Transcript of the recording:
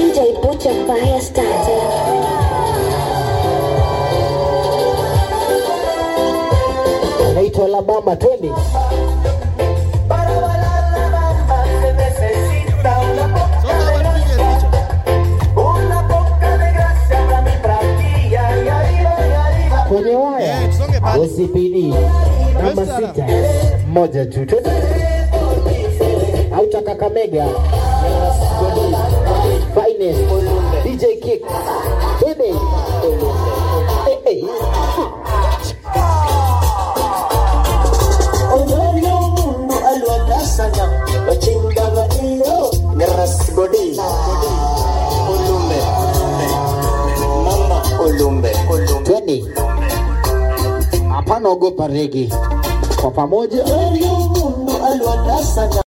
DJ put your fire starter. Naitwa la mama Tony. Para bailar la bamba se necesita una poca de gracia para mi práctica y arriba. Kwenye waya OCPD namba 6 moja tu Auta Kakamega Finest DJ Kick Baby hey. Tweni hapana ogopa regi kwa pamoja.